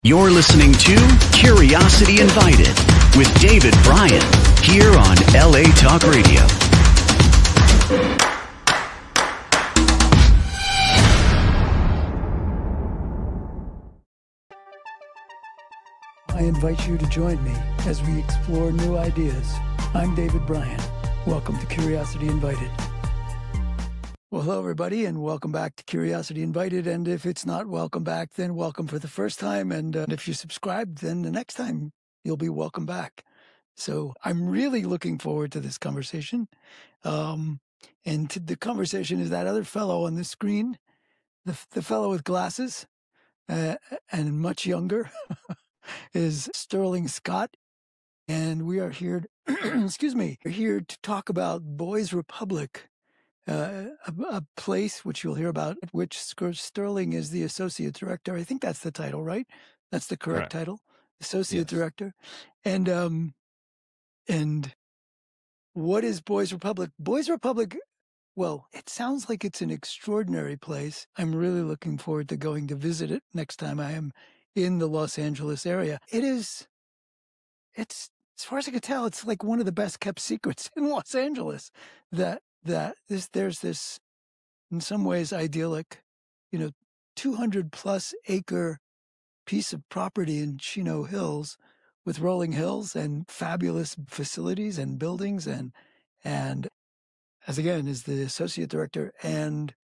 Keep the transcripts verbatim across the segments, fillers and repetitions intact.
You're listening to Curiosity Invited with David Bryan here on L A Talk Radio. I invite you to join me as we explore new ideas. I'm David Bryan. Welcome to Curiosity Invited. Well, hello, everybody, and welcome back to Curiosity Invited. And if it's not welcome back, then welcome for the first time. And uh, if you subscribed, then the next time you'll be welcome back. So I'm really looking forward to this conversation. Um, and to the conversation is that other fellow on the screen, the, the fellow with glasses uh, and much younger is Sterling Scott. And we are here, excuse me, we're here to talk about Boys Republic. Uh, a, a place which you'll hear about, which Sterling is the associate director. I think that's the title, right? That's the correct, correct. title, associate yes. director. And um, and what is Boys Republic? Boys Republic, well, it sounds like it's an extraordinary place. I'm really looking forward to going to visit it next time I am in the Los Angeles area. It is, it's, as far as I can tell, it's like one of the best kept secrets in Los Angeles that that this, there's this, in some ways, idyllic, you know, two hundred plus acre piece of property in Chino Hills with rolling hills and fabulous facilities and buildings. And, and as again, is the associate director. And,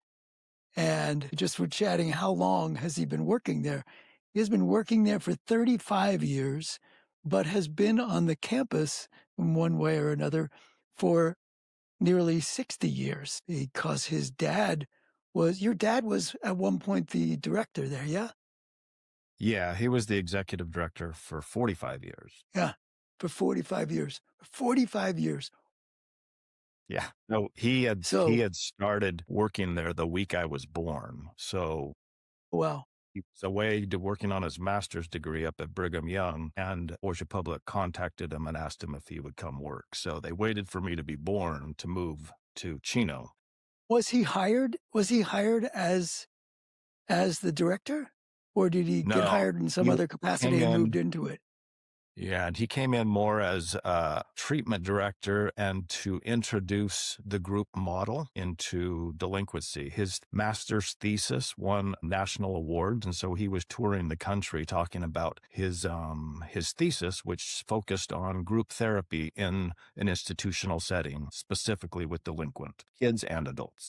and just for chatting, how long has he been working there? He has been working there for thirty-five years, but has been on the campus in one way or another for nearly sixty years, because his dad was, your dad was at one point the director there, yeah? Yeah, he was the executive director for forty-five years. Yeah, for forty-five years. forty-five years. Yeah. No, he had so, he had started working there the week I was born. So wow. He was away to working on his master's degree up at Brigham Young, and Boys Republic contacted him and asked him if he would come work. So they waited for me to be born to move to Chino. Was he hired? Was he hired as as the director, or did he no, get hired in some other capacity and in, moved into it? Yeah, and he came in more as a treatment director and to introduce the group model into delinquency. His master's thesis won national awards, and so he was touring the country talking about his um, his thesis, which focused on group therapy in an institutional setting, specifically with delinquent kids and adults.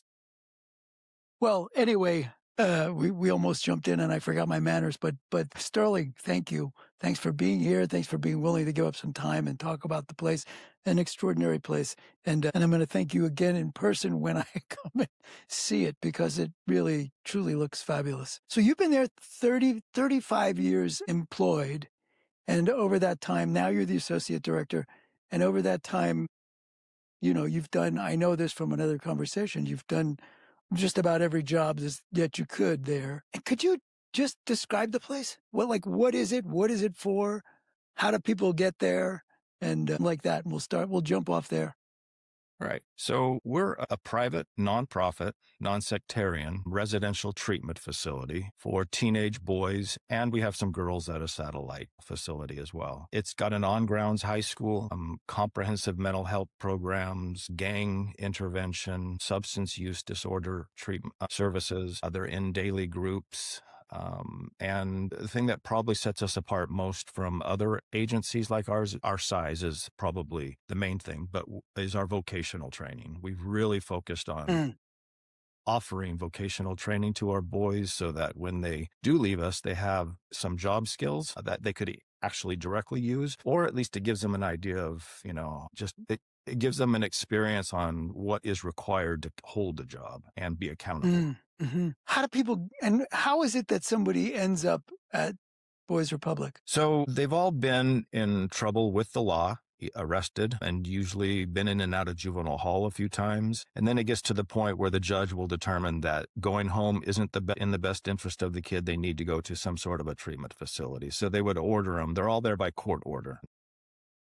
Well, anyway, uh, we, we almost jumped in and I forgot my manners, but but Sterling, thank you. Thanks for being here. Thanks for being willing to give up some time and talk about the place, an extraordinary place. And, uh, and I'm going to thank you again in person when I come and see it, because it really, truly looks fabulous. So you've been there thirty, thirty-five years employed. And over that time, now you're the associate director. And over that time, you know, you've done, I know this from another conversation, you've done just about every job that you could there. And could you just describe the place? What, like, what is it? What is it for? How do people get there? And uh, like that. And we'll start, we'll jump off there. Right. So we're a private, nonprofit, non-sectarian residential treatment facility for teenage boys, and we have some girls at a satellite facility as well. It's got an on-grounds high school, um, comprehensive mental health programs, gang intervention, substance use disorder treatment uh, services. Uh, they're in daily groups. Um, and the thing that probably sets us apart most from other agencies like ours, our size is probably the main thing, but is our vocational training. We've really focused on mm. offering vocational training to our boys so that when they do leave us, they have some job skills that they could actually directly use, or at least it gives them an idea of, you know, just it, it gives them an experience on what is required to hold a job and be accountable. Mm. Mm-hmm. How do people, and how is it that somebody ends up at Boys Republic? So they've all been in trouble with the law, arrested, and usually been in and out of juvenile hall a few times. And then it gets to the point where the judge will determine that going home isn't the be- in the best interest of the kid. They need to go to some sort of a treatment facility. So they would order them. They're all there by court order.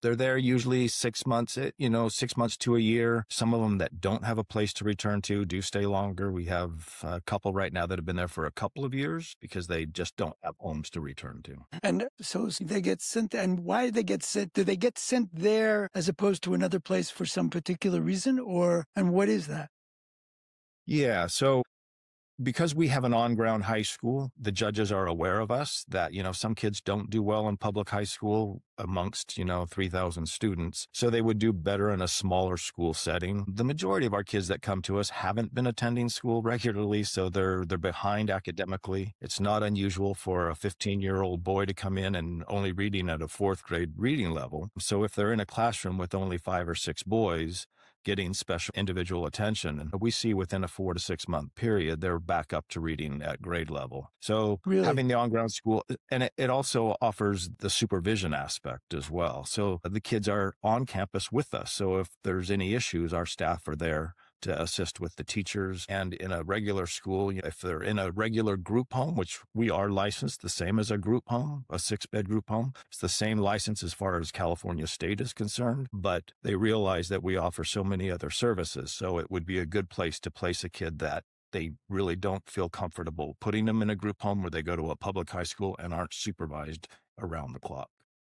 They're there usually six months, you know, six months to a year. Some of them that don't have a place to return to do stay longer. We have a couple right now that have been there for a couple of years because they just don't have homes to return to. And so they get sent, and why do they get sent? Do they get sent there as opposed to another place for some particular reason, or, and what is that? Yeah, so because we have an on-ground high school, the judges are aware of us that, you know, some kids don't do well in public high school amongst, you know, three thousand students. So they would do better in a smaller school setting. The majority of our kids that come to us haven't been attending school regularly, so they're they're behind academically. It's not unusual for a fifteen-year-old boy to come in and only reading at a fourth grade reading level. So if they're in a classroom with only five or six boys getting special individual attention, and we see within a four to six month period, they're back up to reading at grade level. So Really? having the on-ground school, and it, it also offers the supervision aspect as well. So the kids are on campus with us. So if there's any issues, our staff are there to assist with the teachers. And in a regular school, if they're in a regular group home, which we are licensed the same as a group home, a six-bed group home, it's the same license as far as California State is concerned, but they realize that we offer so many other services. So it would be a good place to place a kid that they really don't feel comfortable putting them in a group home where they go to a public high school and aren't supervised around the clock.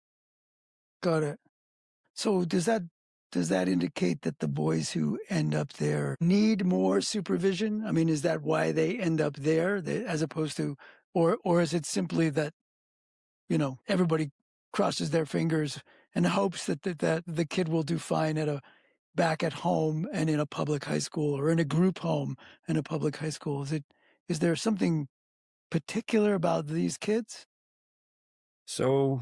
Got it. So does that Does that indicate that the boys who end up there need more supervision? I mean, is that why they end up there, they, as opposed to, or or is it simply that, you know, everybody crosses their fingers and hopes that that, that the kid will do fine at a back at home and in a public high school, or in a group home in a public high school? Is it is there something particular about these kids? So,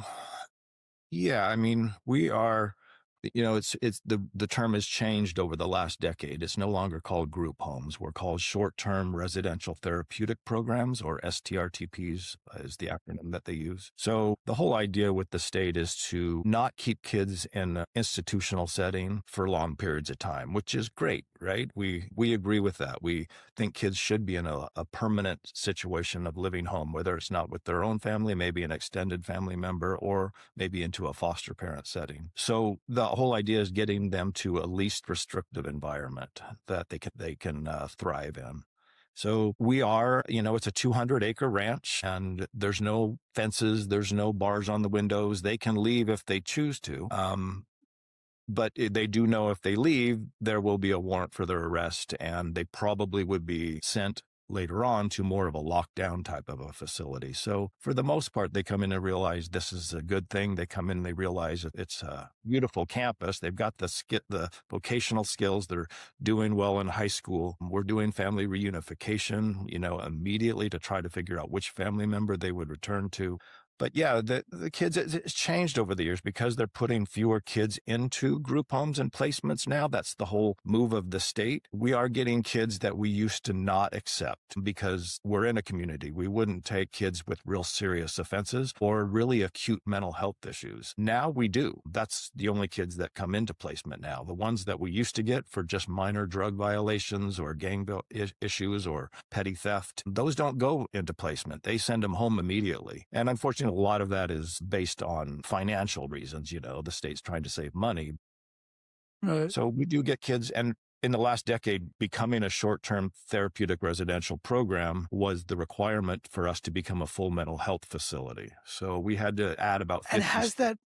yeah, I mean, we are, you know, it's it's the the term has changed over the last decade. It's no longer called group homes. We're called short-term residential therapeutic programs, or S T R T Ps is the acronym that they use. So the whole idea with the state is to not keep kids in an institutional setting for long periods of time, which is great, right? We we agree with that. We think kids should be in a, a permanent situation of living home, whether it's not with their own family, maybe an extended family member, or maybe into a foster parent setting. So the whole idea is getting them to a least restrictive environment that they can they can uh, thrive in. So we are, you know, it's a two hundred acre ranch, and there's no fences, there's no bars on the windows. They can leave if they choose to. Um, But they do know if they leave, there will be a warrant for their arrest, and they probably would be sent later on to more of a lockdown type of a facility. So for the most part, they come in and realize this is a good thing. They come in and they realize it's a beautiful campus. They've got the sk- the vocational skills. They're doing well in high school. We're doing family reunification, you know, immediately to try to figure out which family member they would return to. But yeah, the, the kids, it's changed over the years because they're putting fewer kids into group homes and placements now. That's the whole move of the state. We are getting kids that we used to not accept because we're in a community. We wouldn't take kids with real serious offenses or really acute mental health issues. Now we do. That's the only kids that come into placement now. The ones that we used to get for just minor drug violations or gang issues or petty theft, those don't go into placement. They send them home immediately. And unfortunately, a lot of that is based on financial reasons. You know, the state's trying to save money. Right. So we do get kids, and in the last decade, becoming a short-term therapeutic residential program was the requirement for us to become a full mental health facility. So we had to add about fifty. And has that,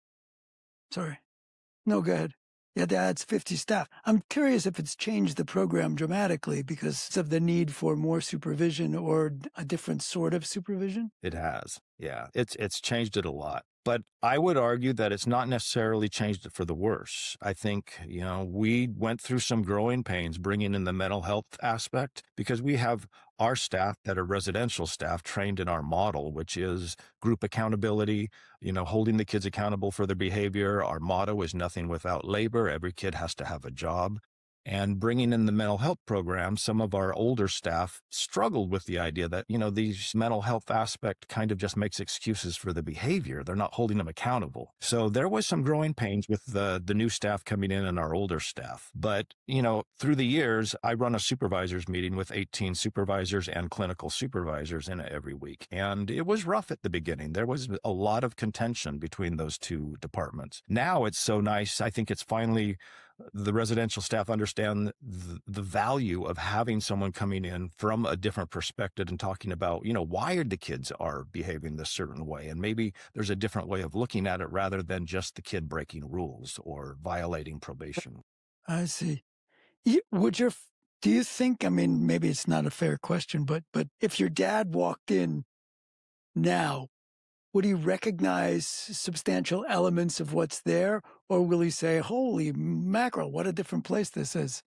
sorry, no, go ahead. Yeah, that's fifty staff. I'm curious if it's changed the program dramatically because of the need for more supervision or a different sort of supervision. It has. Yeah, it's it's changed it a lot. But I would argue that it's not necessarily changed it for the worse. I think, you know, we went through some growing pains bringing in the mental health aspect because we have our staff that are residential staff trained in our model, which is group accountability, you know, holding the kids accountable for their behavior. Our motto is nothing without labor. Every kid has to have a job. And bringing in the mental health program, some of our older staff struggled with the idea that, you know, these mental health aspect kind of just makes excuses for the behavior. They're not holding them accountable. So there was some growing pains with the, the new staff coming in and our older staff. But, you know, through the years, I run a supervisors meeting with eighteen supervisors and clinical supervisors in it every week. And it was rough at the beginning. There was a lot of contention between those two departments. Now it's so nice. I think it's finally the residential staff understand the, the value of having someone coming in from a different perspective and talking about, you know, why the kids are behaving this certain way. And maybe there's a different way of looking at it rather than just the kid breaking rules or violating probation. I see. You, would your, do you think, I mean, maybe it's not a fair question, but, but if your dad walked in now, would he recognize substantial elements of what's there? Or will he say, holy mackerel, what a different place this is?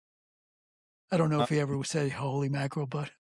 I don't know if he ever would say holy mackerel, but.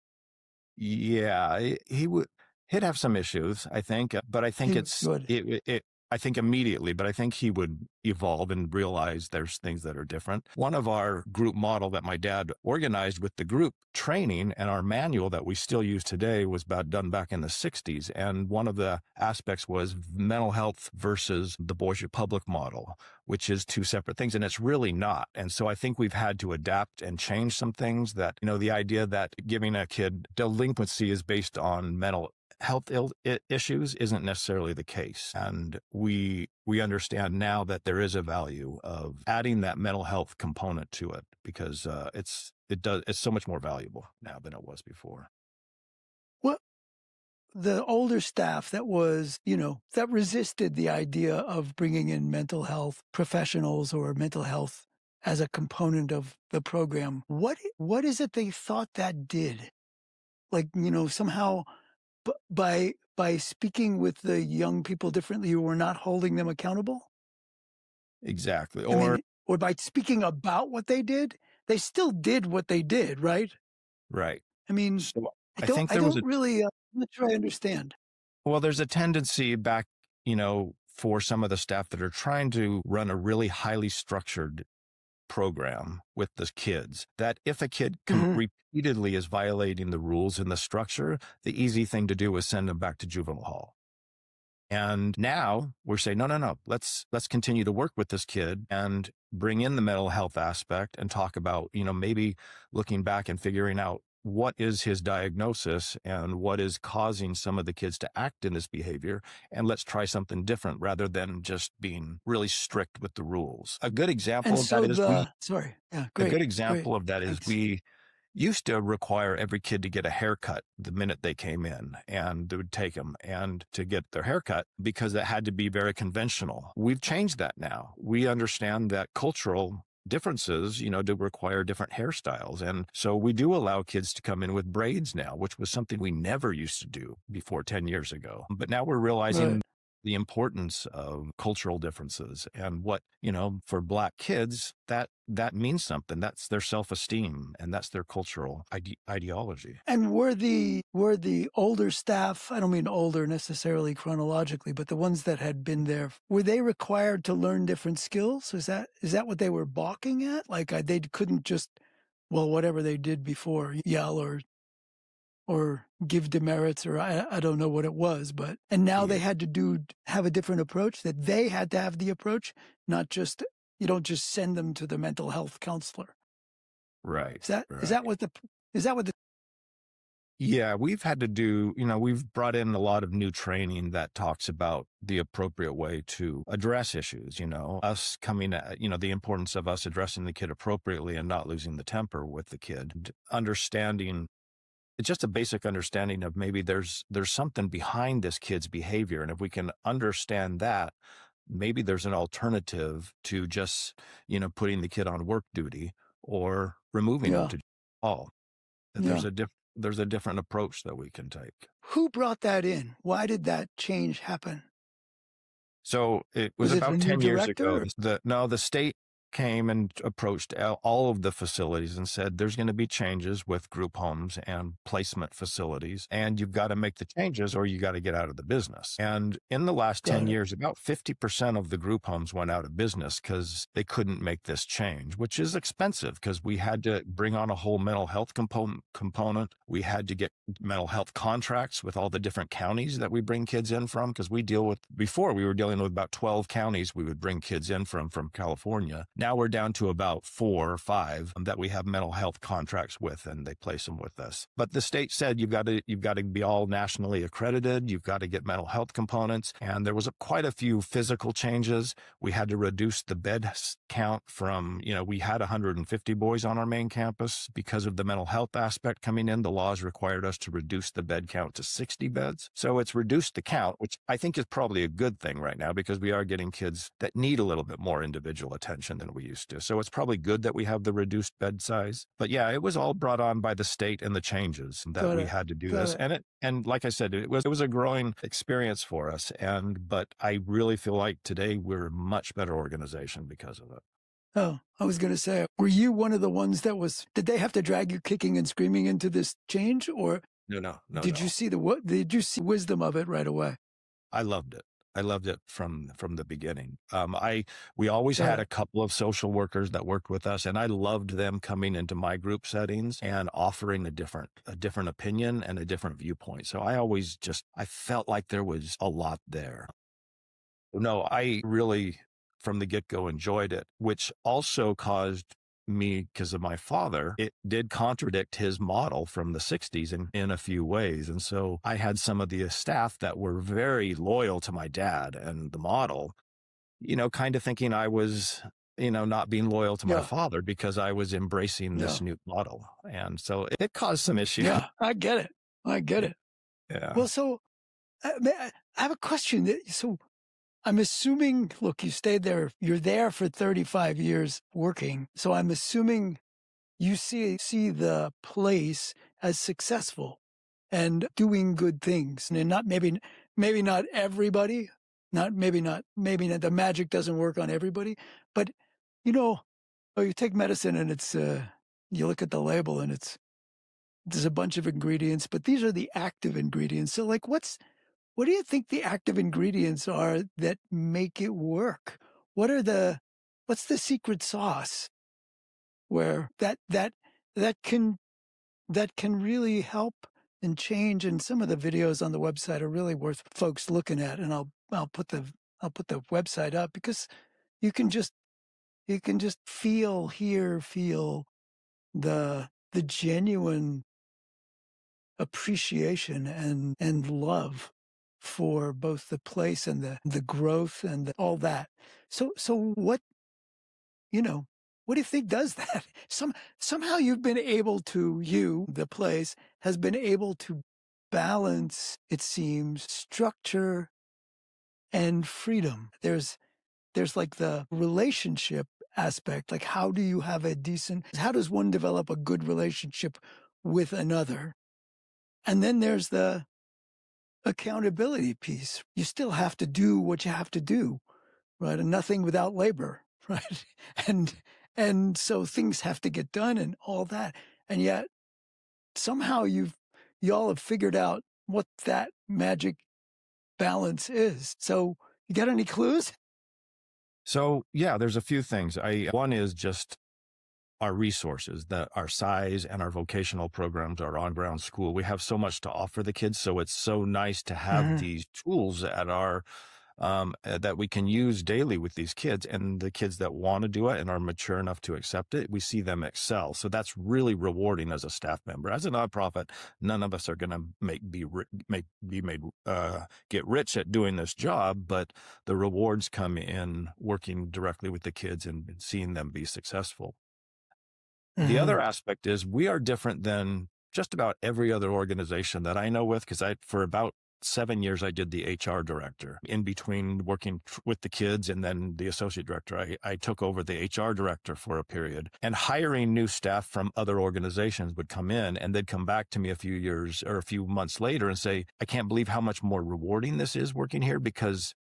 Yeah, he would, he'd have some issues, I think, but I think he it's, would. it, it, I think immediately, but I think he would evolve and realize there's things that are different. One of our group model that my dad organized with the group training and our manual that we still use today was about done back in the sixties. And one of the aspects was mental health versus the Boys Republic model, which is two separate things. And it's really not. And so I think we've had to adapt and change some things that, you know, the idea that giving a kid delinquency is based on mental health Ill issues isn't necessarily the case. And we we understand now that there is a value of adding that mental health component to it because uh, it's it does it's so much more valuable now than it was before. Well, the older staff that was, you know, that resisted the idea of bringing in mental health professionals or mental health as a component of the program, what what is it they thought that did? Like, you know, somehow B- by by speaking with the young people differently, you were not holding them accountable? Exactly. I Or mean, or by speaking about what they did, they still did what they did, right? right. I mean, So I I don't think I there was don't a really uh, I'm not sure I understand. well, there's a tendency back, you know, for some of the staff that are trying to run a really highly structured program with the kids that if a kid com- Mhm. repeatedly is violating the rules in the structure, the easy thing to do is send them back to juvenile hall. And now we're saying, no, no, no, let's, let's continue to work with this kid and bring in the mental health aspect and talk about, you know, maybe looking back and figuring out what is his diagnosis and what is causing some of the kids to act in this behavior. And let's try something different rather than just being really strict with the rules. A good example And of so that is we, the sorry, yeah, a great, good great. example of that is Thanks. we used to require every kid to get a haircut the minute they came in, and it would take them and to get their haircut because it had to be very conventional. We've changed that now. We understand that cultural differences, you know, do require different hairstyles. And so we do allow kids to come in with braids now, which was something we never used to do before ten years ago. But now we're realizing Right. the importance of cultural differences and what, you know, for Black kids, that that means something. That's their self-esteem and that's their cultural ide- ideology. And were the were the older staff, I don't mean older necessarily chronologically, but the ones that had been there, were they required to learn different skills? Is that is that what they were balking at? Like I, they couldn't just, well, whatever they did before, yell or or give demerits, or I, I don't know what it was, but and now they Yeah. had to do have a different approach, that they had to have the approach, not just you don't just send them to the mental health counselor. Right. Is that Right. is that what the is that what the Yeah, we've had to do, you know, we've brought in a lot of new training that talks about the appropriate way to address issues, you know, us coming at, you know, the importance of us addressing the kid appropriately and not losing the temper with the kid, understanding it's just a basic understanding of maybe there's there's something behind this kid's behavior. And if we can understand that, maybe there's an alternative to just, you know, putting the kid on work duty or removing yeah him to all. That yeah there's a diff- there's a different approach that we can take. who brought that in? Why did that change happen? So it was Was it a about new ten years director? ago. Or- The no, the state came and approached all of the facilities and said, there's going to be changes with group homes and placement facilities, and you've got to make the changes or you got to get out of the business. And in the last ten years, about fifty percent of the group homes went out of business because they couldn't make this change, which is expensive because we had to bring on a whole mental health component. component. We had to get mental health contracts with all the different counties that we bring kids in from, because we deal with, before we were dealing with about twelve counties we would bring kids in from, from California. Now we're down to about four or five that we have mental health contracts with, and they place them with us. But the state said you've got to you've got to be all nationally accredited. You've got to get mental health components, and there was a, quite a few physical changes. We had to reduce the bed count from, you know, we had one hundred fifty boys on our main campus because of the mental health aspect coming in. The laws required us to reduce the bed count to sixty beds, so it's reduced the count, which I think is probably a good thing right now because we are getting kids that need a little bit more individual attention than we used to. So it's probably good that we have the reduced bed size. But yeah, it was all brought on by the state and the changes that Got we it. had to do Got this. It. And it and like I said, it was it was a growing experience for us. And but I really feel like today we're a much better organization because of it. Oh, I was going to say, were you one of the ones that was, did they have to drag you kicking and screaming into this change, or no, no, no, did no. you see the what? Did you see wisdom of it right away? I loved it. I loved it from from the beginning. Um, I we always yeah. had a couple of social workers that worked with us, and I loved them coming into my group settings and offering a different a different opinion and a different viewpoint. So I always just I felt like there was a lot there. No, I really from the get-go enjoyed it, which also caused me, because of my father, it did contradict his model from the sixties in, in a few ways. And so I had some of the staff that were very loyal to my dad and the model, you know, kind of thinking I was, you know, not being loyal to my yeah. father because I was embracing this yeah. new model. And so it, it caused some issues. Yeah, I get it. I get it. Yeah. Well, so uh, I have a question. So I'm assuming, look, you stayed there, you're there for thirty-five years working. So I'm assuming you see, see the place as successful and doing good things. And not maybe, maybe not everybody, not maybe not, maybe not, the magic doesn't work on everybody, but you know, oh, you take medicine and it's, uh, you look at the label and it's, there's a bunch of ingredients, but these are the active ingredients. So like, what's, What do you think the active ingredients are that make it work? What are the, what's the secret sauce where that, that, that can, that can really help and change? And some of the videos on the website are really worth folks looking at. And I'll, I'll put the, I'll put the website up because you can just, you can just feel, hear, feel the, the genuine appreciation and, and love for both the place and the, the growth and the, all that. So, so what, you know, what do you think does that? Some, somehow you've been able to, you, the place, has been able to balance, it seems, structure and freedom. There's, there's like the relationship aspect. Like, how do you have a decent, how does one develop a good relationship with another? And then there's the accountability piece. You still have to do what you have to do, right? And nothing without labor, right? And, and so things have to get done and all that. And yet somehow you've, y'all have figured out what that magic balance is. So you got any clues? So yeah, there's a few things. I, one is just our resources, that our size and our vocational programs, our on-ground school. We have so much to offer the kids. So it's so nice to have mm-hmm. these tools at our, um, uh, that we can use daily with these kids, and the kids that want to do it and are mature enough to accept it, we see them excel. So that's really rewarding as a staff member. As a nonprofit, none of us are going to make, be, make, be made, uh, get rich at doing this job, but the rewards come in working directly with the kids and seeing them be successful. The mm-hmm. other aspect is we are different than just about every other organization that I know with, because I, for about seven years, I did the H R director. In between working tr- with the kids and then the associate director, I, I took over the H R director for a period. And hiring new staff from other organizations would come in, and they'd come back to me a few years or a few months later and say, I can't believe how much more rewarding this is working here, because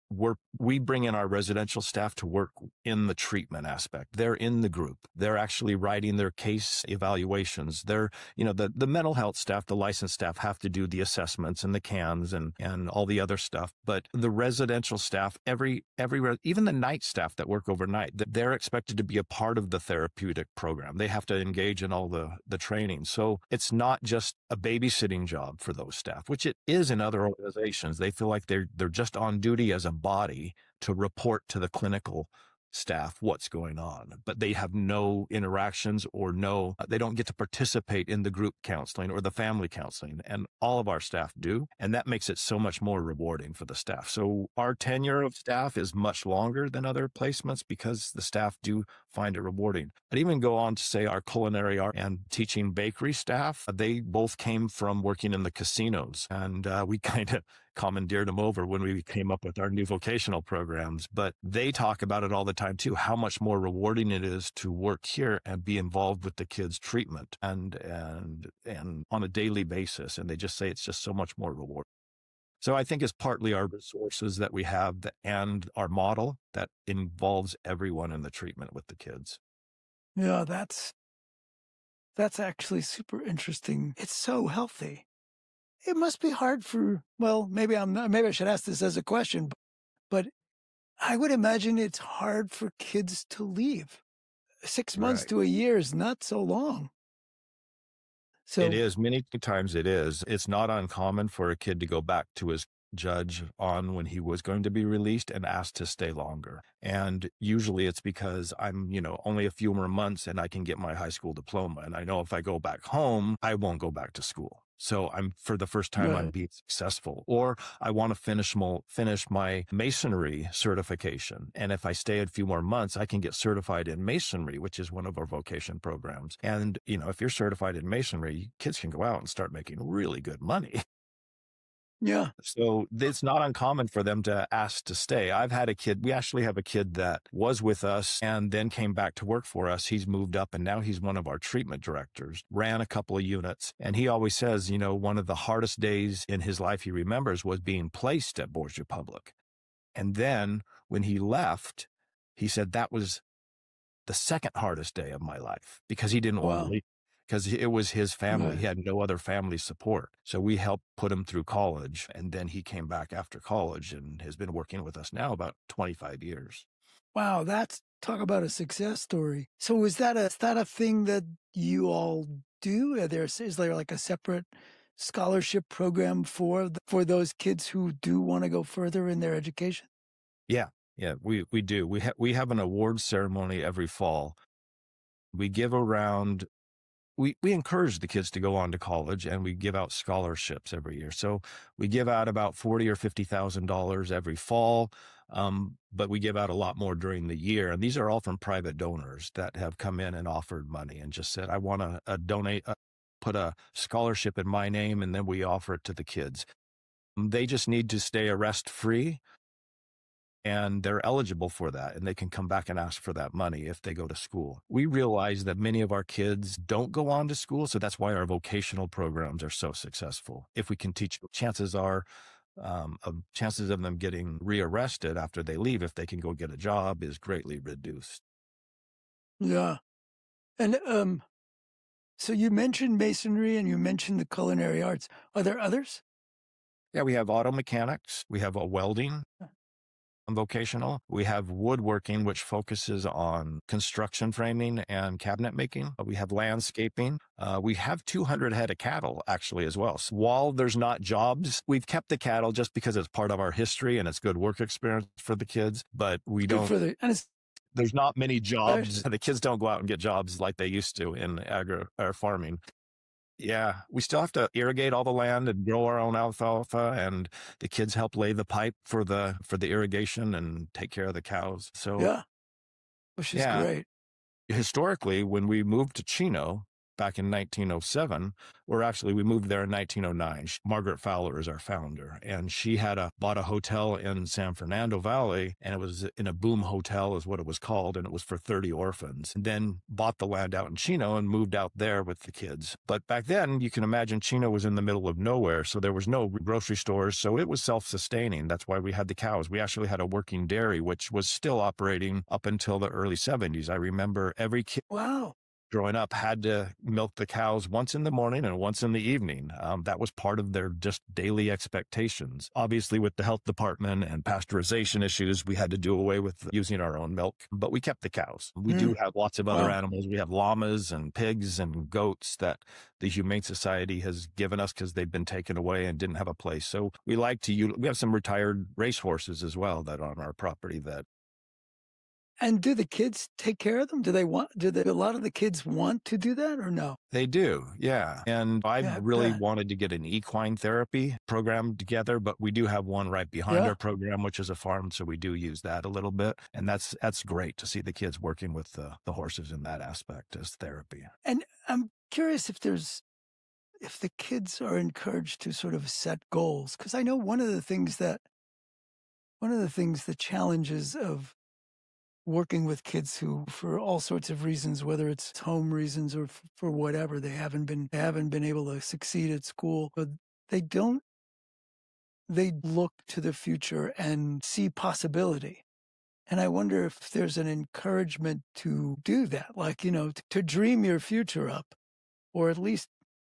we're, we bring in our residential staff to work in the treatment aspect. They're in the group. They're actually writing their case evaluations. They're, you know, the, the mental health staff, the licensed staff have to do the assessments and the cans and, and all the other stuff. But the residential staff, every, every, even the night staff that work overnight, they're expected to be a part of the therapeutic program. They have to engage in all the, the training. So it's not just a babysitting job for those staff, which it is in other organizations. They feel like they're, they're just on duty as a body to report to the clinical staff what's going on, but they have no interactions or no, they don't get to participate in the group counseling or the family counseling. And all of our staff do. And that makes it so much more rewarding for the staff. So our tenure of staff is much longer than other placements because the staff do find it rewarding. I'd even go on to say our culinary art and teaching bakery staff, they both came from working in the casinos, and uh, we kind of commandeered them over when we came up with our new vocational programs. But they talk about it all the time too, how much more rewarding it is to work here and be involved with the kids' treatment and and and on a daily basis. And they just say it's just so much more rewarding. So I think it's partly our resources that we have that, and our model that involves everyone in the treatment with the kids. Yeah, that's that's actually super interesting. It's so healthy. It must be hard for, well, maybe I'm not, maybe I should ask this as a question, but I would imagine it's hard for kids to leave. Six months Right. to a year is not so long. So It is. Many times it is. It's not uncommon for a kid to go back to his judge on when he was going to be released and asked to stay longer. And usually it's because I'm, you know, only a few more months and I can get my high school diploma. And I know if I go back home, I won't go back to school. So I'm, for the first time, I'm Right. being successful. Or I want to finish my, finish my masonry certification. And if I stay a few more months, I can get certified in masonry, which is one of our vocation programs. And, you know, if you're certified in masonry, kids can go out and start making really good money. Yeah. So it's not uncommon for them to ask to stay. I've had a kid, we actually have a kid that was with us and then came back to work for us. He's moved up and now he's one of our treatment directors, ran a couple of units. And he always says, you know, one of the hardest days in his life he remembers was being placed at Bourgeois Public. And then when he left, he said that was the second hardest day of my life because he didn't want Wow. to leave. Because it was his family. Right. He had no other family support. So we helped put him through college. And then he came back after college and has been working with us now about twenty-five years. Wow, that's, talk about a success story. So is that a, is that a thing that you all do? Are there, is there like a separate scholarship program for the, for those kids who do want to go further in their education? Yeah, yeah, we, we do. We, ha- we have an awards ceremony every fall. We give around We, we encourage the kids to go on to college, and we give out scholarships every year. So we give out about forty or fifty thousand dollars every fall, um, but we give out a lot more during the year. And these are all from private donors that have come in and offered money and just said, "I want to uh, donate, uh, put a scholarship in my name," and then we offer it to the kids. They just need to stay arrest free. And they're eligible for that, and they can come back and ask for that money if they go to school. We realize that many of our kids don't go on to school, so that's why our vocational programs are so successful. If we can teach, chances are, um, of chances of them getting rearrested after they leave, if they can go get a job, is greatly reduced. Yeah. And um, so you mentioned masonry and you mentioned the culinary arts. Are there others? Yeah, we have auto mechanics, we have a welding vocational. We have woodworking, which focuses on construction framing and cabinet making. We have landscaping. Uh, we have two hundred head of cattle actually as well. So while there's not jobs, we've kept the cattle just because it's part of our history and it's good work experience for the kids, but we Good don't, for the, and it's, there's not many jobs. The kids don't go out and get jobs like they used to in agri or farming. Yeah, we still have to irrigate all the land and grow our own alfalfa, and the kids help lay the pipe for the for the irrigation and take care of the cows. So yeah, which is yeah, great. historically, when we moved to Chino, back in nineteen oh seven, where actually we moved there in nineteen oh nine. Margaret Fowler is our founder, and she had a bought a hotel in San Fernando Valley, and it was in a boom hotel is what it was called, and it was for thirty orphans. And then bought the land out in Chino and moved out there with the kids. But back then, you can imagine Chino was in the middle of nowhere, so there was no grocery stores, so it was self-sustaining. That's why we had the cows. We actually had a working dairy, which was still operating up until the early seventies. I remember every kid Wow. growing up had to milk the cows once in the morning and once in the evening. Um, that was part of their just daily expectations. Obviously, with the health department and pasteurization issues, we had to do away with using our own milk, but we kept the cows. We Mm. do have lots of other Wow. animals. We have llamas and pigs and goats that the Humane Society has given us because they've been taken away and didn't have a place. So we like to use, we have some retired race horses as well that are on our property that And do the kids take care of them? Do they want, do they, a lot of the kids want to do that or no? They do, yeah. And I Yeah, I really bet. wanted to get an equine therapy program together, but we do have one right behind Yeah. our program, which is a farm, so we do use that a little bit. And that's that's great to see the kids working with the, the horses in that aspect as therapy. And I'm curious if there's, if the kids are encouraged to sort of set goals. Because I know one of the things that, one of the things, the challenges of working with kids who, for all sorts of reasons, whether it's home reasons or f- for whatever, they haven't been, they haven't been able to succeed at school, but they don't, they look to the future and see possibility. And I wonder if there's an encouragement to do that, like, you know, t- to dream your future up, or at least,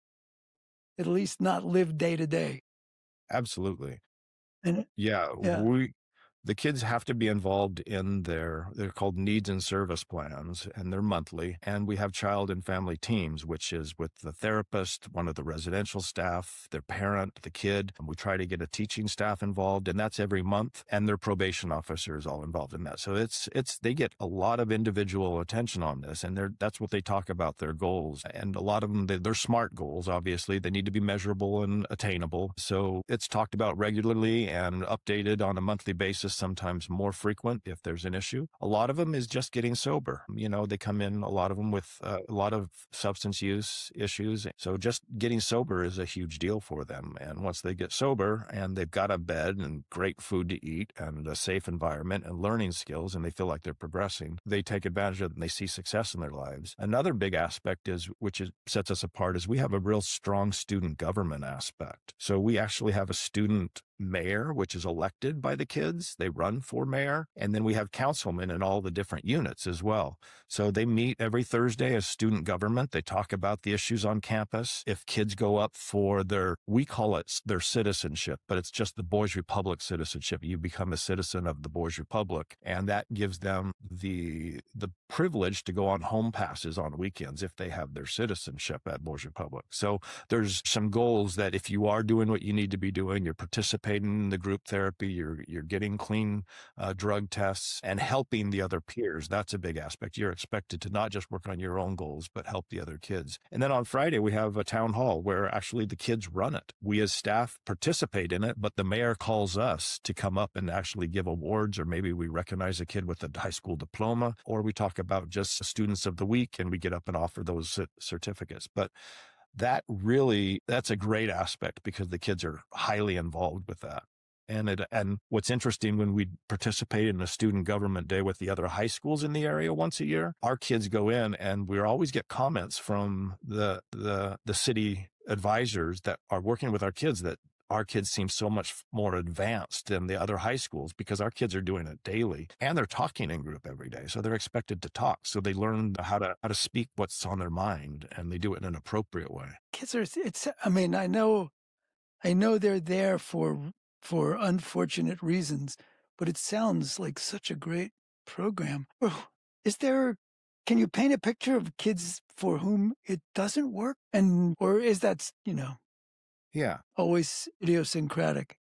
at least not live day to day. Absolutely. And Yeah, yeah, we the kids have to be involved in their, they're called needs and service plans, and they're monthly. And we have child and family teams, which is with the therapist, one of the residential staff, their parent, the kid. And we try to get a teaching staff involved, and that's every month. And their probation officer is all involved in that. So it's, it's, they get a lot of individual attention on this, and they're, that's what they talk about, their goals. And a lot of them, they, they're SMART goals, obviously. They need to be measurable and attainable. So it's talked about regularly and updated on a monthly basis, sometimes more frequent if there's an issue. A lot of them is just getting sober. You know, they come in, a lot of them with uh, a lot of substance use issues. So just getting sober is a huge deal for them. And once they get sober and they've got a bed and great food to eat and a safe environment and learning skills, and they feel like they're progressing, they take advantage of it and they see success in their lives. Another big aspect is, which is, sets us apart, is we have a real strong student government aspect. So we actually have a student mayor, which is elected by the kids. They run for mayor. And then we have councilmen in all the different units as well. So they meet every Thursday as student government. They talk about the issues on campus. If kids go up for their, we call it their citizenship, but it's just the Boys Republic citizenship. You become a citizen of the Boys Republic. And that gives them the, the privilege to go on home passes on weekends if they have their citizenship at Boys Republic. So there's some goals that if you are doing what you need to be doing, you're participating in the group therapy, you're you're getting clean uh, drug tests and helping the other peers. That's a big aspect. You're expected to not just work on your own goals, but help the other kids. And then on Friday, we have a town hall where actually the kids run it. We as staff participate in it, but the mayor calls us to come up and actually give awards, or maybe we recognize a kid with a high school diploma, or we talk about just students of the week and we get up and offer those certificates. But that really, that's a great aspect because the kids are highly involved with that. And it, and what's interesting, when we participate in a student government day with the other high schools in the area once a year, our kids go in and we always get comments from the, the, the city advisors that are working with our kids that our kids seem so much more advanced than the other high schools because our kids are doing it daily and they're talking in group every day. So they're expected to talk. So they learn how to, how to speak what's on their mind, and they do it in an appropriate way. kids are, it's, I mean, I know, I know they're there for, for unfortunate reasons, but it sounds like such a great program. Is there, can you paint a picture of kids for whom it doesn't work? And, or is that, you know, Yeah. always idiosyncratic?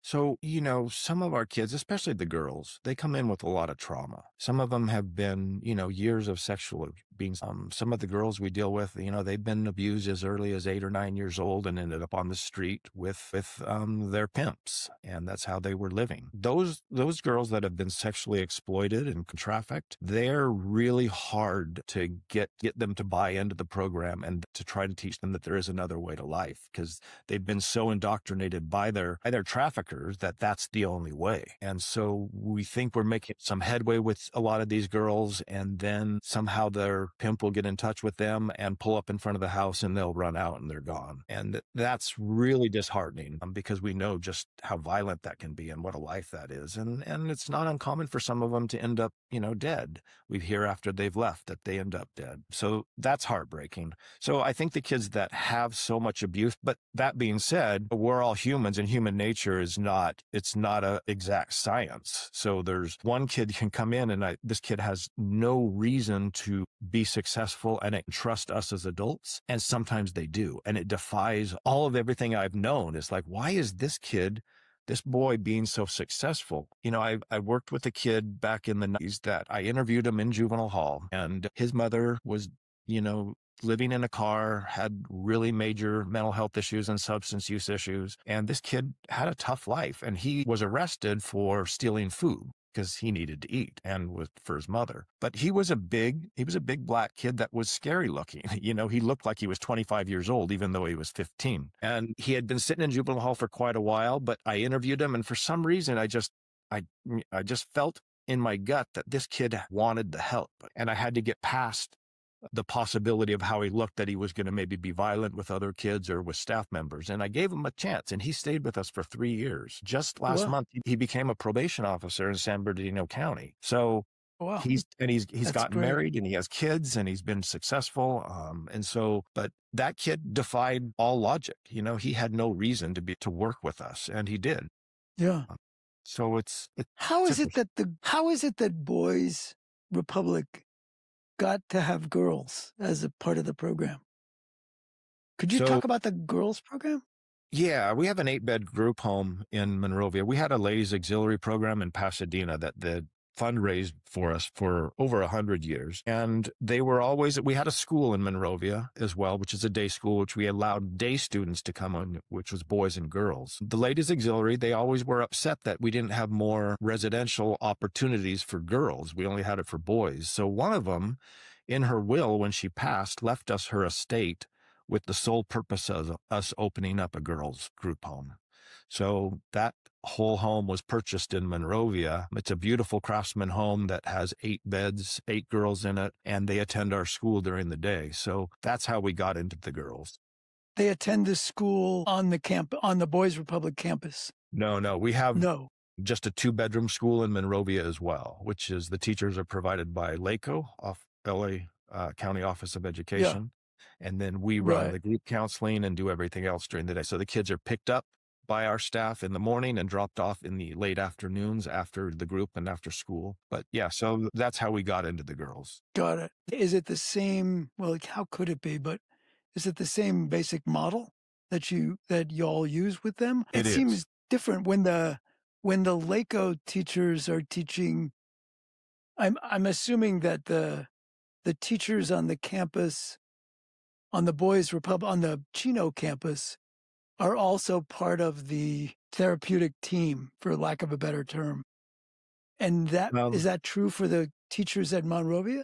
So, you know, some of our kids, especially the girls, they come in with a lot of trauma. Some of them have been, you know, years of sexual abuse. Um, some of the girls we deal with, you know, they've been abused as early as eight or nine years old and ended up on the street with with um, their pimps, and that's how they were living. Those those girls that have been sexually exploited and trafficked, they're really hard to get get them to buy into the program and to try to teach them that there is another way to life, because they've been so indoctrinated by their by their traffickers that that's the only way. And so we think we're making some headway with a lot of these girls, and then somehow their pimp will get in touch with them and pull up in front of the house and they'll run out and they're gone. And that's really disheartening, um, because we know just how violent that can be and what a life that is. And and it's not uncommon for some of them to end up, you know, dead. We hear after they've left that they end up dead. So that's heartbreaking. So I think the kids that have so much abuse, but that being said, we're all humans, and human nature is not, it's not a exact science. So there's one kid can come in and I, this kid has no reason to be successful and trust us as adults. And sometimes they do. And it defies all of everything I've known. It's like, why is this kid, this boy being so successful? You know, I, I worked with a kid back in the nineties that I interviewed him in juvenile hall, and his mother was, you know, living in a car, had really major mental health issues and substance use issues. And this kid had a tough life, and he was arrested for stealing food because he needed to eat and was for his mother. But he was a big, he was a big black kid that was scary looking. You know, he looked like he was twenty-five years old, even though he was fifteen. And he had been sitting in juvenile hall for quite a while, but I interviewed him. And for some reason, I just, I, I just felt in my gut that this kid wanted the help. And I had to get past the possibility of how he looked, that he was going to maybe be violent with other kids or with staff members. And I gave him a chance, and he stayed with us for three years. Just last Wow. month, he became a probation officer in San Bernardino County. So Wow. he's, and he's, he's That's gotten great. married, and he has kids, and he's been successful. Um, and so, but that kid defied all logic. You know, he had no reason to be, to work with us, and he did. Yeah. So it's, it's How is it's it that the, how is it that Boys Republic got to have girls as a part of the program? Could you So- talk about the girls program? Yeah, we have an eight-bed group home in Monrovia. We had a ladies' auxiliary program in Pasadena that the fundraised for us for over a hundred years. And they were always, we had a school in Monrovia as well, which is a day school, which we allowed day students to come on, which was boys and girls. The ladies' auxiliary, they always were upset that we didn't have more residential opportunities for girls. We only had it for boys. So one of them, in her will, when she passed, left us her estate with the sole purpose of us opening up a girls' group home. So that whole home was purchased in Monrovia. It's a beautiful craftsman home that has eight beds, eight girls in it, and they attend our school during the day. So that's how we got into the girls. They attend the school on the camp, on the Boys Republic campus. No, no, we have No. just a two-bedroom school in Monrovia as well, which is the teachers are provided by LACO, off L A uh, County Office of Education. And then we run Right. the group counseling and do everything else during the day. So the kids are picked up by our staff in the morning and dropped off in the late afternoons after the group and after school. But yeah, so that's how we got into the girls. Got it. Is it the same? Well, like, how could it be? But is it the same basic model that you that y'all use with them? It It is. seems different when the when the LACO teachers are teaching. I'm I'm assuming that the the teachers on the campus, on the Boys Republic, on the Chino campus, are also part of the therapeutic team, for lack of a better term. And that Um, is that true for the teachers at Monrovia?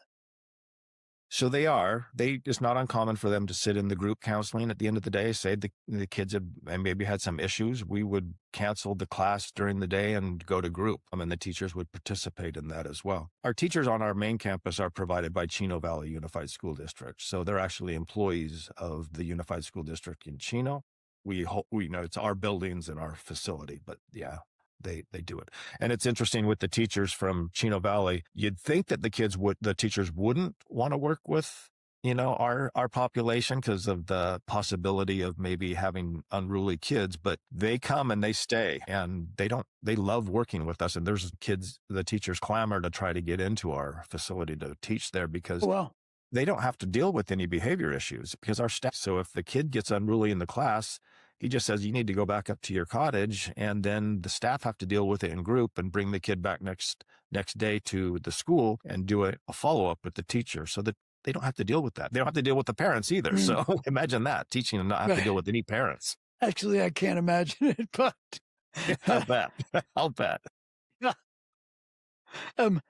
So they are. They It's not uncommon for them to sit in the group counseling at the end of the day. Say the the kids have and maybe had some issues, we would cancel the class during the day and go to group. I mean, the teachers would participate in that as well. Our teachers on our main campus are provided by Chino Valley Unified School District, so they're actually employees of the Unified School District in Chino. We hope we know it's our buildings and our facility, but yeah. They they do it. And it's interesting with the teachers from Chino Valley, you'd think that the kids would, the teachers wouldn't want to work with, you know, our, our population because of the possibility of maybe having unruly kids, but they come and they stay and they don't, they love working with us. And there's kids, the teachers clamor to try to get into our facility to teach there because Oh, wow. they don't have to deal with any behavior issues because our staff. So if the kid gets unruly in the class, He just says, you need to go back up to your cottage, and then the staff have to deal with it in group and bring the kid back next next day to the school and do a, a follow-up with the teacher so that they don't have to deal with that. They don't have to deal with the parents either. Mm. So imagine that, teaching them not have right. to deal with any parents. Actually, I can't imagine it, but... I'll bet. I'll bet. Yeah. Um,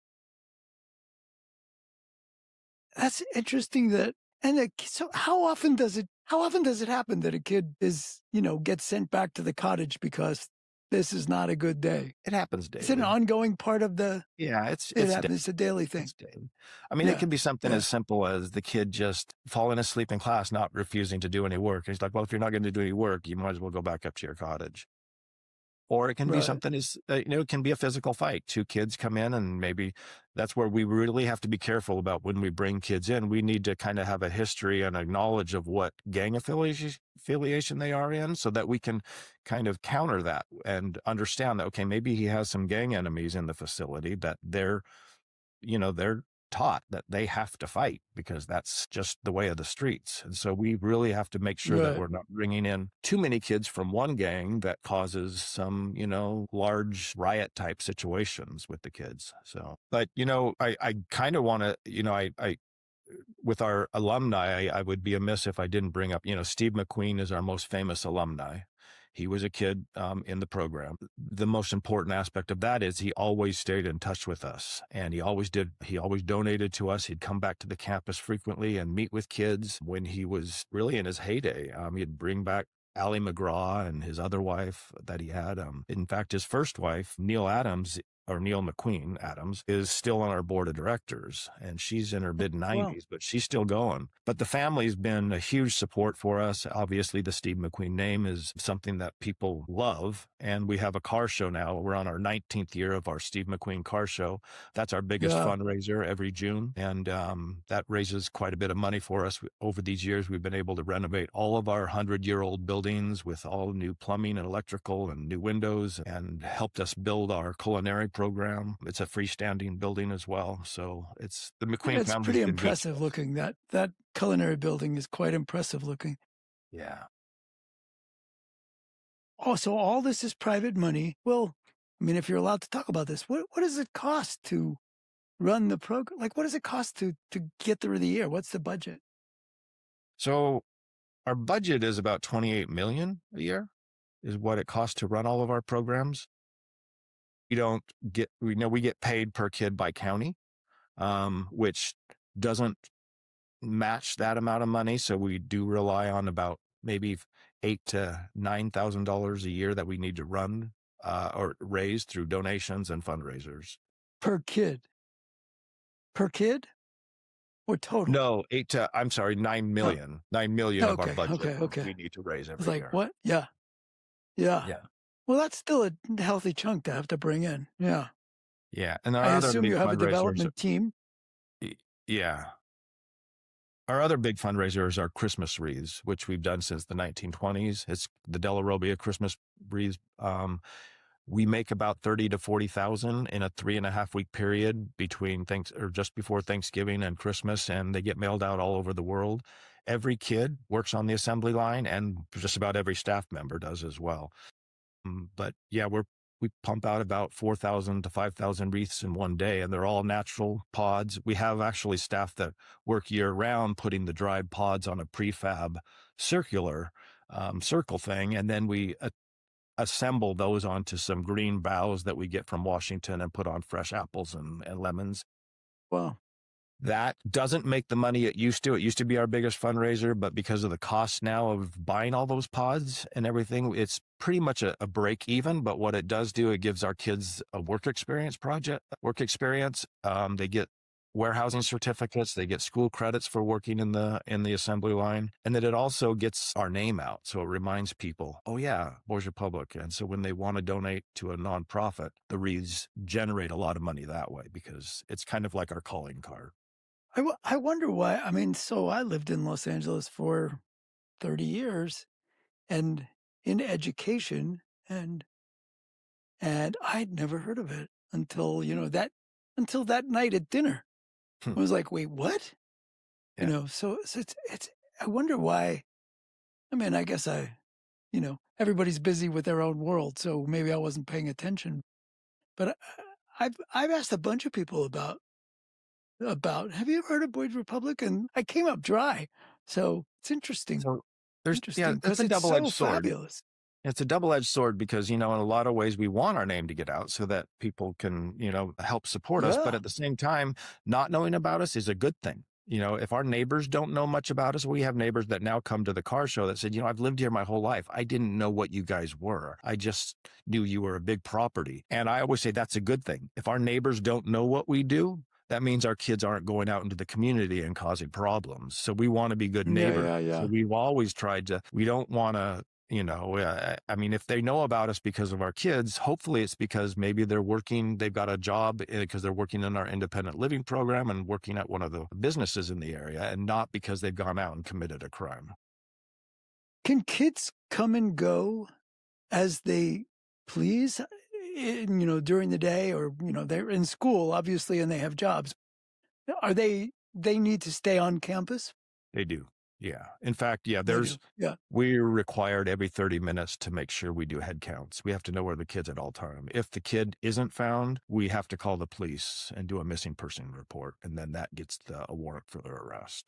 that's interesting that, and the, so how often does it, how often does it happen that a kid is, you know, gets sent back to the cottage because this is not a good day? It happens daily. Is it an ongoing part of the? Yeah, it's it it's, happens, it's a daily thing. It's daily. I mean, yeah. it can be something yeah. as simple as the kid just falling asleep in class, not refusing to do any work. And he's like, well, if you're not going to do any work, you might as well go back up to your cottage. Or it can right. be something is, uh, you know, it can be a physical fight. Two kids come in, and maybe that's where we really have to be careful about when we bring kids in. We need to kind of have a history and a knowledge of what gang affiliation, affiliation they are in, so that we can kind of counter that and understand that, okay, maybe he has some gang enemies in the facility that they're, you know, they're taught that they have to fight because that's just the way of the streets. And so we really have to make sure right. that we're not bringing in too many kids from one gang that causes some, you know, large riot type situations with the kids. So, but, you know, I, I kind of want to, you know, I, I, with our alumni, I, I would be amiss if I didn't bring up, you know, Steve McQueen is our most famous alumni. He was a kid um, in the program. The most important aspect of that is he always stayed in touch with us, and he always did. He always donated to us. He'd come back to the campus frequently and meet with kids. When he was really in his heyday, um, he'd bring back Allie McGraw and his other wife that he had. Um, in fact, his first wife, Neil Adams, or Neil McQueen Adams, is still on our board of directors, and she's in her mid nineties, wow. but she's still going. But the family's been a huge support for us. Obviously, the Steve McQueen name is something that people love, and we have a car show now. We're on our nineteenth year of our Steve McQueen car show. That's our biggest yeah. fundraiser every June, and um, that raises quite a bit of money for us. Over these years, we've been able to renovate all of our hundred-year-old buildings with all new plumbing and electrical and new windows, and helped us build our culinary program. It's a freestanding building as well. So it's the McQueen it's family. It's pretty impressive looking. That that culinary building is quite impressive looking. Yeah. Oh, so all this is private money. Well, I mean, if you're allowed to talk about this, what what does it cost to run the program? Like, what does it cost to to get through the year? What's the budget? So our budget is about twenty-eight million dollars a year is what it costs to run all of our programs. We don't get, we know we get paid per kid by county, um, which doesn't match that amount of money. So we do rely on about maybe eight to nine thousand dollars a year that we need to run uh, or raise through donations and fundraisers per kid. Per kid, or total? No, eight to I'm sorry, nine million. Oh. Nine million okay, of our budget. Okay, okay. We need to raise every it's like year. What? Yeah, yeah, yeah. Well, that's still a healthy chunk to have to bring in. Yeah. Yeah. And our I other assume big you have a fundraisers- development team. Yeah. Our other big fundraiser is our Christmas wreaths, which we've done since the nineteen twenties. It's the Della Robbia Christmas wreaths. Um, we make about thirty to forty thousand in a three and a half week period between thanks or just before Thanksgiving and Christmas, and they get mailed out all over the world. Every kid works on the assembly line, and just about every staff member does as well. Um, but yeah, we're we pump out about four thousand to five thousand wreaths in one day, and they're all natural pods. We have actually staff that work year round putting the dried pods on a prefab circular um, circle thing, and then we uh, assemble those onto some green boughs that we get from Washington and put on fresh apples and, and lemons. Wow. That doesn't make the money it used to. It used to be our biggest fundraiser, but because of the cost now of buying all those pods and everything, it's pretty much a, a break even. But what it does do, it gives our kids a work experience project, work experience. Um, they get warehousing certificates, they get school credits for working in the in the assembly line, and then it also gets our name out. So it reminds people, oh yeah, Bossier Public. And so when they want to donate to a nonprofit, the wreaths generate a lot of money that way because it's kind of like our calling card. I, w- I wonder why. I mean, so I lived in Los Angeles for thirty years and in education, and and I'd never heard of it until, you know, that until that night at dinner. Hmm. I was like, wait, what? Yeah. You know, so, so it's, it's, I wonder why. I mean, I guess I, you know, everybody's busy with their own world, so maybe I wasn't paying attention. But I, I've I've asked a bunch of people about about. Have you ever heard of Boyd Republic? And I came up dry. So it's interesting. So there's, interesting yeah, because it's a it's double-edged so sword. fabulous. It's a double-edged sword because, you know, in a lot of ways we want our name to get out so that people can, you know, help support us. But Yeah. at the same time, not knowing about us is a good thing. You know, if our neighbors don't know much about us, we have neighbors that now come to the car show that said, you know, I've lived here my whole life. I didn't know what you guys were. I just knew you were a big property. And I always say that's a good thing. If our neighbors don't know what we do, that means our kids aren't going out into the community and causing problems. So we want to be good Yeah, neighbors. yeah, yeah. So we've always tried to, we don't want to, you know, uh, I mean, if they know about us because of our kids, hopefully it's because maybe they're working, they've got a job because they're working in our independent living program and working at one of the businesses in the area, and not because they've gone out and committed a crime. Can kids come and go as they please, in, you know, during the day, or, you know, they're in school, obviously, and they have jobs. Are they, they need to stay on campus? They do. Yeah. In fact, yeah, They there's, do. Yeah. we're required every thirty minutes to make sure we do head counts. We have to know where the kid's at all time. If the kid isn't found, we have to call the police and do a missing person report. And then that gets the, a warrant for their arrest.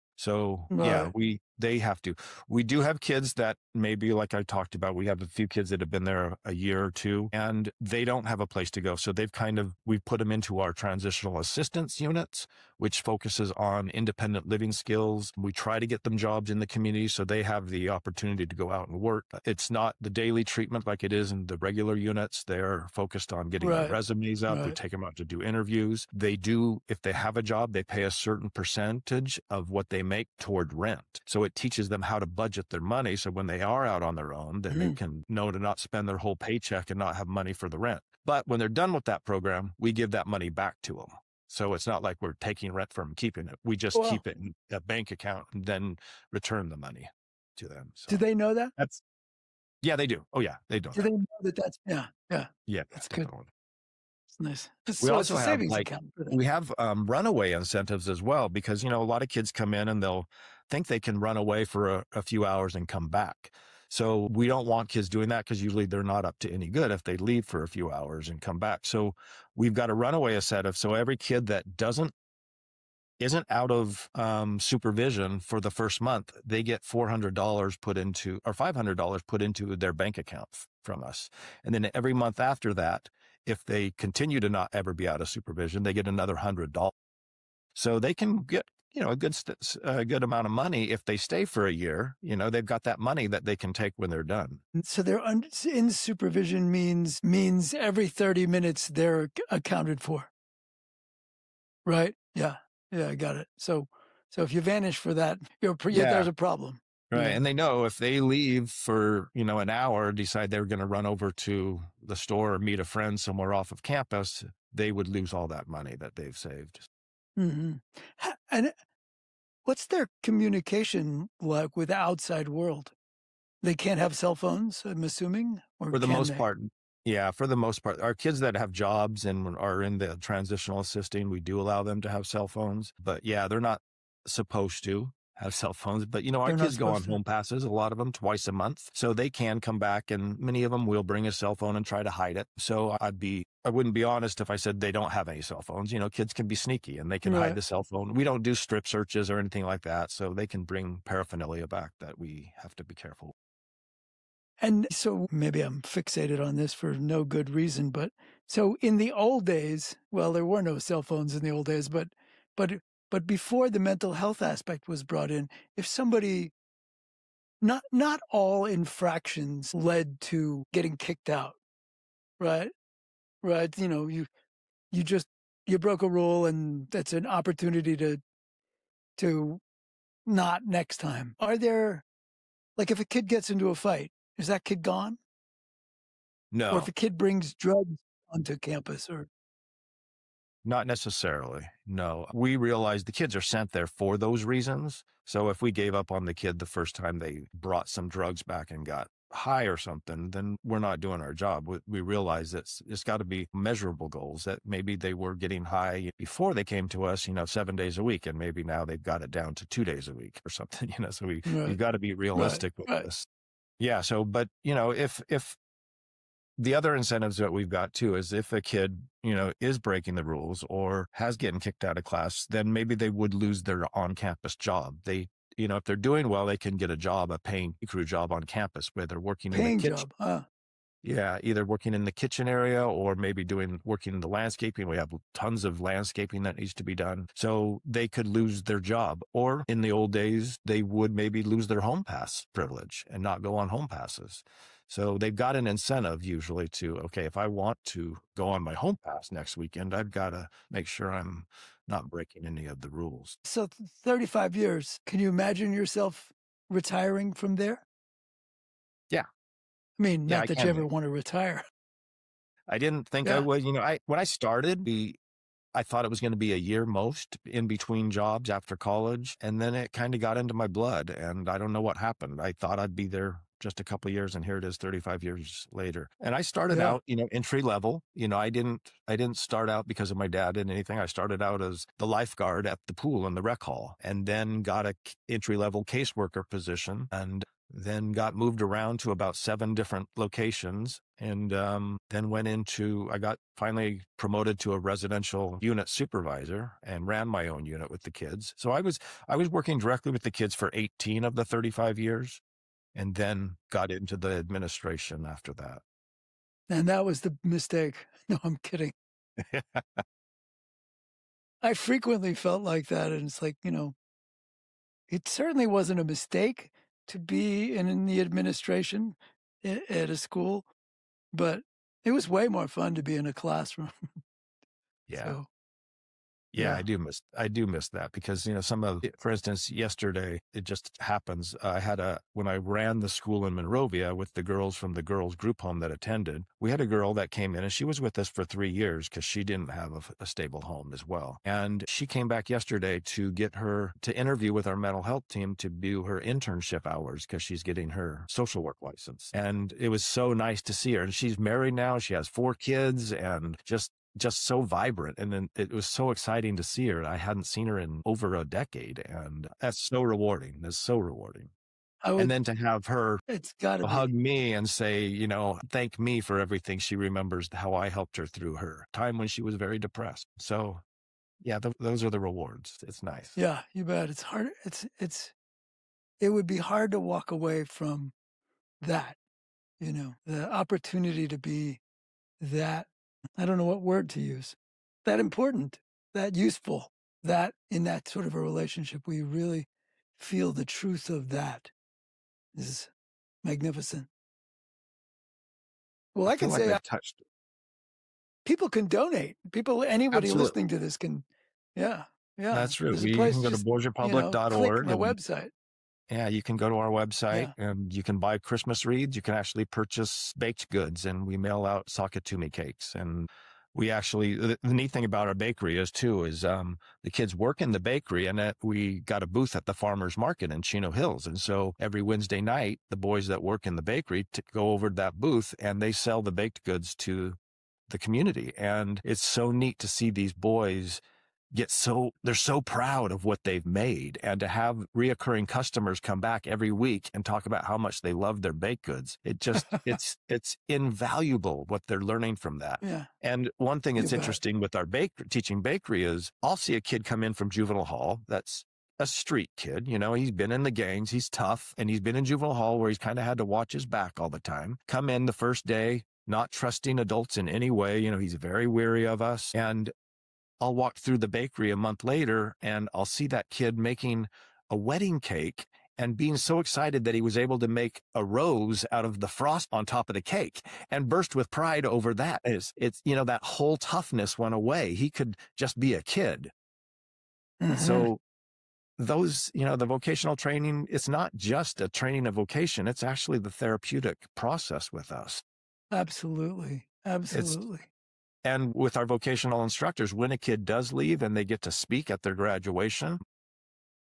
So yeah, Right. we, they have to, we do have kids that maybe, like I talked about, we have a few kids that have been there a year or two and they don't have a place to go. So they've kind of, we've put them into our transitional assistance units, which focuses on independent living skills. We try to get them jobs in the community so they have the opportunity to go out and work. It's not the daily treatment like it is in the regular units. They're focused on getting Right. their resumes out. We Right. take them out to do interviews. They do, if they have a job, they pay a certain percentage of what they make toward rent. So it teaches them how to budget their money. So when they are out on their own, then they Mm. can know to not spend their whole paycheck and not have money for the rent. But when they're done with that program, we give that money back to them. So it's not like we're taking rent from them, keeping it. We just Well, keep it in a bank account and then return the money to them. do So they know that? that's, yeah, they do. Oh yeah, they do. Do they know that that's, yeah, yeah, Yeah, that's good. definitely. It's nice. We So it's also a have savings like, account for them. we have um, runaway incentives as well, because, you know, a lot of kids come in and they'll think they can run away for a, a few hours and come back. So we don't want kids doing that because usually they're not up to any good if they leave for a few hours and come back. So we've got a runaway incentive. So every kid that doesn't, isn't out of um, supervision for the first month, they get four hundred dollars put into, or five hundred dollars put into their bank account from us. And then every month after that, if they continue to not ever be out of supervision, they get another one hundred dollars. So they can get, you know, a good, st- a good amount of money if they stay for a year. You know, they've got that money that they can take when they're done. So they're un- in supervision means means every thirty minutes they're ac- accounted for. Right? Yeah. Yeah, I got it. So so if you vanish for that, you're pre- yeah, Yeah. there's a problem. Right. Yeah. And they know if they leave for, you know, an hour, decide they're going to run over to the store or meet a friend somewhere off of campus, they would lose all that money that they've saved. hmm And what's their communication like with the outside world? They can't have cell phones, I'm assuming, or For the can most they? part, yeah, for the most part, our kids that have jobs and are in the transitional assisting, we do allow them to have cell phones. But yeah, they're not supposed to have cell phones. But, you know, our They're not kids go on supposed to. home passes, a lot of them twice a month. So they can come back, and many of them will bring a cell phone and try to hide it. So I'd be, I wouldn't be honest if I said they don't have any cell phones. You know, kids can be sneaky and they can hide Right. the cell phone. We don't do strip searches or anything like that. So they can bring paraphernalia back that we have to be careful. And so maybe I'm fixated on this for no good reason, but so in the old days, well, there were no cell phones in the old days, but but but before the mental health aspect was brought in, if somebody, not not all infractions led to getting kicked out, right? Right? You know, you you just you broke a rule, and that's an opportunity to to not next time. Are there, like, if a kid gets into a fight, is that kid gone? Or if No, a kid brings drugs onto campus, or not necessarily. No, we realize the kids are sent there for those reasons. So if we gave up on the kid the first time they brought some drugs back and got high or something, then we're not doing our job. We, we realize that it's, it's got to be measurable goals, that maybe they were getting high before they came to us, you know, seven days a week, and maybe now they've got it down to two days a week or something, you know, so we, right, we've got to be right, realistic with right. this. Yeah. So, but, you know, if, if the other incentives that we've got too is if a kid, you know, is breaking the rules or has getting kicked out of class, then maybe they would lose their on-campus job. They, you know, if they're doing well, they can get a job, a paying crew job on campus where they're working in the Paying kitchen. job, huh? Yeah, either working in the kitchen area or maybe doing working in the landscaping. We have tons of landscaping that needs to be done. So they could lose their job. Or in the old days, they would maybe lose their home pass privilege and not go on home passes. So they've got an incentive usually to, okay, if I want to go on my home pass next weekend, I've got to make sure I'm not breaking any of the rules. So thirty-five years, can you imagine yourself retiring from there? Yeah. I mean, Yeah, not I that can you ever be. want to retire. I didn't think I Yeah. would, you know, I, when I started, we, I thought it was going to be a year most in between jobs after college. And then it kind of got into my blood and I don't know what happened. I thought I'd be there just a couple of years and here it is thirty-five years later. And I started Yeah. out, you know, entry level, you know, I didn't, I didn't start out because of my dad and anything. I started out as the lifeguard at the pool in the rec hall and then got a entry level caseworker position and then got moved around to about seven different locations and um, then went into, I got finally promoted to a residential unit supervisor and ran my own unit with the kids. So I was, I was working directly with the kids for eighteen of the thirty-five years and then got into the administration after that. And that was the mistake. No, I'm kidding. I frequently felt like that. And it's like, you know, it certainly wasn't a mistake to be in, in the administration at, at a school, but it was way more fun to be in a classroom. Yeah. So, Yeah, yeah. I do miss, I do miss that because, you know, some of, for instance, yesterday, it just happens. I had a, when I ran the school in Monrovia with the girls from the girls group home that attended, we had a girl that came in and she was with us for three years because she didn't have a, a stable home as well. And she came back yesterday to get her to interview with our mental health team to do her internship hours because she's getting her social work license. And it was so nice to see her. And she's married now. She has four kids and just just so vibrant. And then it was so exciting to see her. I hadn't seen her in over a decade. And that's so rewarding. That's so rewarding. I would, And then to have her it's got to hug be. me and say, you know, thank me for everything. She remembers how I helped her through her time when she was very depressed. So yeah, th- those are the rewards. It's nice. Yeah, you bet. It's hard. It's, it's, it would be hard to walk away from that, you know, the opportunity to be that, I don't know what word to use, that important, that useful, that in that sort of a relationship where you really feel the truth of that is magnificent. Well, I, I can feel like say I've touched. people can donate. People, anybody Absolutely. listening to this can, yeah, yeah. That's true. There's a You place, can go to just, bossier you public know, dot click org the and website. yeah, you can go to our website Yeah. and you can buy Christmas wreaths. You can actually purchase baked goods and we mail out Sakatumi cakes. And we actually, the, the neat thing about our bakery is too, is um, the kids work in the bakery and that we got a booth at the farmer's market in Chino Hills. And so every Wednesday night, the boys that work in the bakery to go over to that booth and they sell the baked goods to the community. And it's so neat to see these boys get so, they're so proud of what they've made and to have reoccurring customers come back every week and talk about how much they love their baked goods. It just, it's, it's invaluable what they're learning from that. Yeah. And one thing that's You bet. interesting with our bake, teaching bakery is I'll see a kid come in from juvenile hall that's a street kid, you know, he's been in the gangs, he's tough, and he's been in juvenile hall where he's kind of had to watch his back all the time. Come in the first day, not trusting adults in any way. You know, he's very weary of us. And I'll walk through the bakery a month later and I'll see that kid making a wedding cake and being so excited that he was able to make a rose out of the frost on top of the cake and burst with pride over that. It's, it's you know, that whole toughness went away. He could just be a kid. Mhm. So those, you know, the vocational training, it's not just a training of vocation. It's actually the therapeutic process with us. Absolutely. Absolutely. And with our vocational instructors, when a kid does leave and they get to speak at their graduation,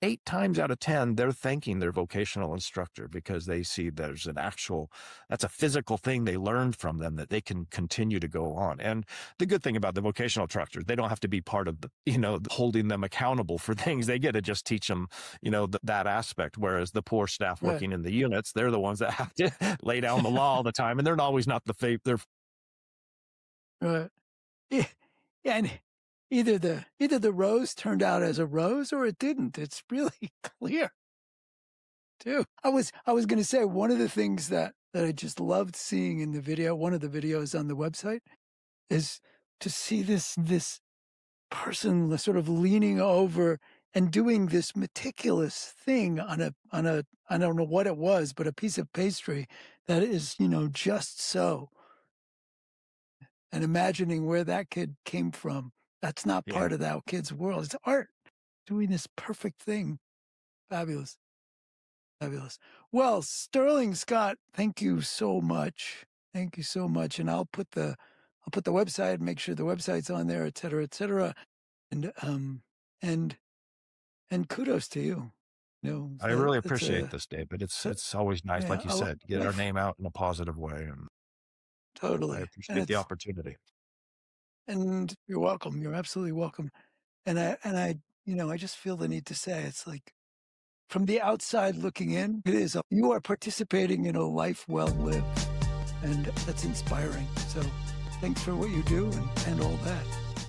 eight times out of ten, they're thanking their vocational instructor because they see there's an actual, that's a physical thing they learned from them that they can continue to go on. And the good thing about the vocational instructors, they don't have to be part of the, you know, holding them accountable for things. They get to just teach them, you know, th- that aspect. Whereas the poor staff working right. in the units, they're the ones that have to lay down the law all the time. And they're always not the favorite. They're right. Yeah. Yeah. And either the, either the rose turned out as a rose or it didn't. It's really clear too. I was, I was going to say one of the things that, that I just loved seeing in the video, one of the videos on the website, is to see this, this person sort of leaning over and doing this meticulous thing on a, on a, I don't know what it was, but a piece of pastry that is, you know, just so. And imagining where that kid came from. That's not part yeah. of that kid's world. It's art doing this perfect thing. Fabulous. Fabulous. Well, Sterling Scott, thank you so much. Thank you so much. And I'll put the, I'll put the website, make sure the website's on there, et cetera, et cetera. And, um, and, and kudos to you. You know, I that, really appreciate a, this, David. It's, it's always nice, yeah, like you I'll, said, get our name out in a positive way. And totally. I appreciate the opportunity. And you're welcome. You're absolutely welcome. And I, and I, you know, I just feel the need to say, it's like, from the outside looking in, it is, a, you are participating in a life well lived. And that's inspiring. So thanks for what you do and, and all that.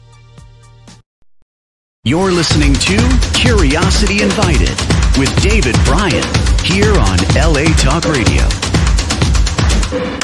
You're listening to Curiosity Invited with David Bryan here on L A Talk Radio.